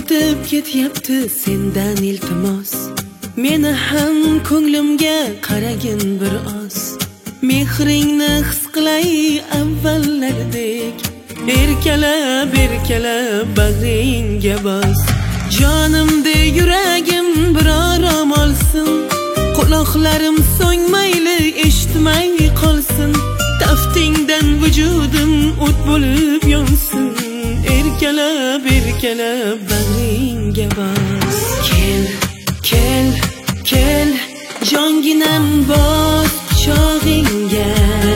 o'tib ketyapti sendan iltimos. Meni ham ko'nglimga qaragin bir oz. Mehringni his qilay avvallardek. Erkalab bag'ringga bos. Jonimda yuragim bir orom olsin. Quloqlarim so'ngmayli eshitmay qolsin. Taftingdan vujudim o't bo'lib yonsin. Erkalab bag'ringga bos. Kel jonginam bos quchog'ingga.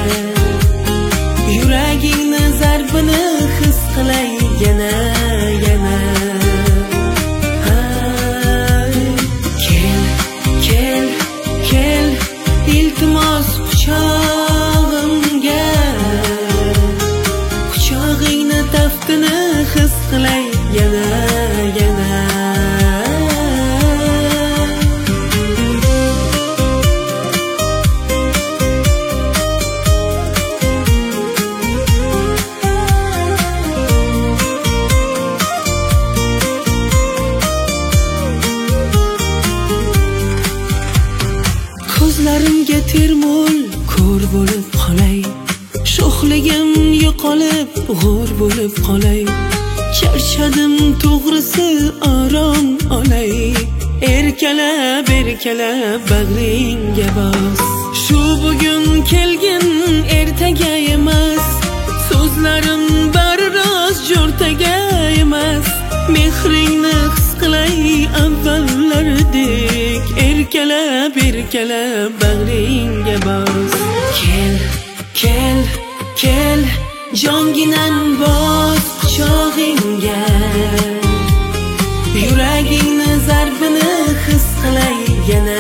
Yuragingni zarbini his qilay yana. Kel iltimos quchog'imga. Quchog'ingni taftini his qilay yana. Ko'zlarimga termul ko'r bo'lib qolay. Sho'xligim yo'qolib g'o'r bo'lib qolay. Charchadim to'g'risi orom olay. Erkalab bag'ringga bos. Shu bugun kelgin ertaga emas. So'zlarim bari rost jo'rtaga emas. Mehringni his qilay avvallardek. Erkalab bag'ringga bos. Kel jonginam bos quchog'ingga. Yuragingni zarbini his qilay yana.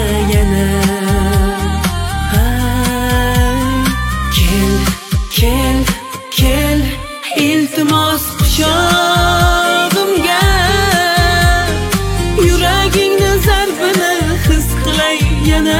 Kel iltimos quchog'imga. Yuragingni zarbini his qilay yana.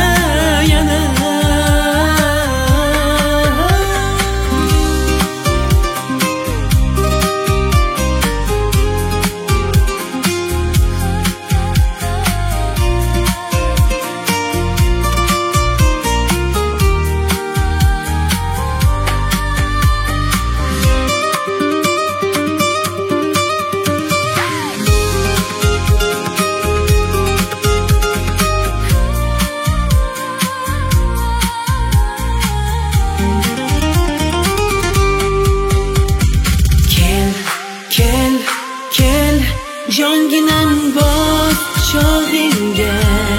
Kel jonginam bos quchog'ingga.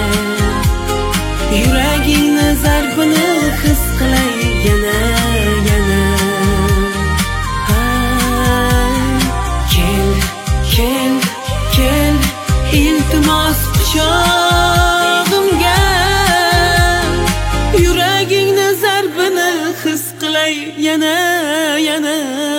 Yuragingni zarbini his qilay yana. Kel iltimos quchog'imga. Yuragingni zarbini his qilay yana.